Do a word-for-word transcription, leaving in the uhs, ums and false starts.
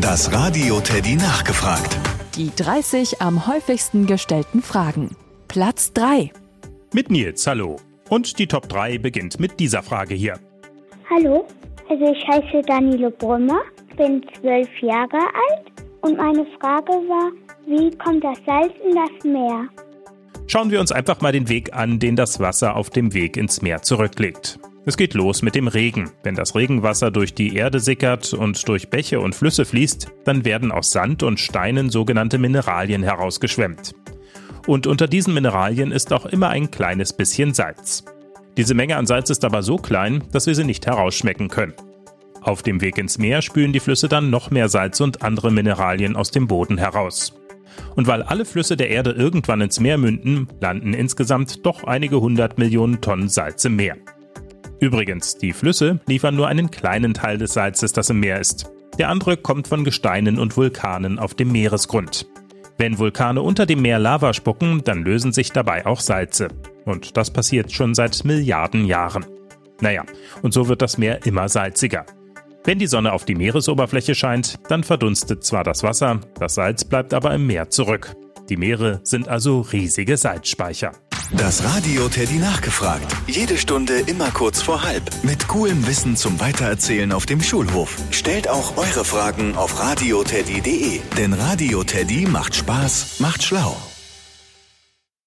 Das Radio Teddy nachgefragt. Die dreißig am häufigsten gestellten Fragen. Platz drei. Mit Nils, hallo. Und die Top drei beginnt mit dieser Frage hier. Hallo, also ich heiße Danilo Brümmer, bin zwölf Jahre alt und meine Frage war, wie kommt das Salz in das Meer? Schauen wir uns einfach mal den Weg an, den das Wasser auf dem Weg ins Meer zurücklegt. Es geht los mit dem Regen. Wenn das Regenwasser durch die Erde sickert und durch Bäche und Flüsse fließt, dann werden aus Sand und Steinen sogenannte Mineralien herausgeschwemmt. Und unter diesen Mineralien ist auch immer ein kleines bisschen Salz. Diese Menge an Salz ist aber so klein, dass wir sie nicht herausschmecken können. Auf dem Weg ins Meer spülen die Flüsse dann noch mehr Salz und andere Mineralien aus dem Boden heraus. Und weil alle Flüsse der Erde irgendwann ins Meer münden, landen insgesamt doch einige hundert Millionen Tonnen Salz im Meer. Übrigens, die Flüsse liefern nur einen kleinen Teil des Salzes, das im Meer ist. Der andere kommt von Gesteinen und Vulkanen auf dem Meeresgrund. Wenn Vulkane unter dem Meer Lava spucken, dann lösen sich dabei auch Salze. Und das passiert schon seit Milliarden Jahren. Naja, und so wird das Meer immer salziger. Wenn die Sonne auf die Meeresoberfläche scheint, dann verdunstet zwar das Wasser, das Salz bleibt aber im Meer zurück. Die Meere sind also riesige Salzspeicher. Das Radio Teddy nachgefragt. Jede Stunde immer kurz vor halb. Mit coolem Wissen zum Weitererzählen auf dem Schulhof. Stellt auch eure Fragen auf radioteddy punkt de. Denn Radio Teddy macht Spaß, macht schlau.